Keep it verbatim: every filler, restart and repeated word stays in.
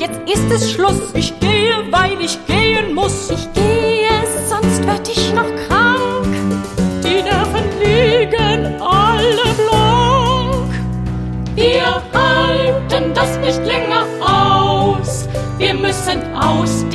jetzt ist es Schluss. Ich gehe, weil ich gehen muss. Ich gehe, sonst werd ich noch krank. Die Nerven liegen alle blank. Wir halten das nicht länger aus. Wir müssen aus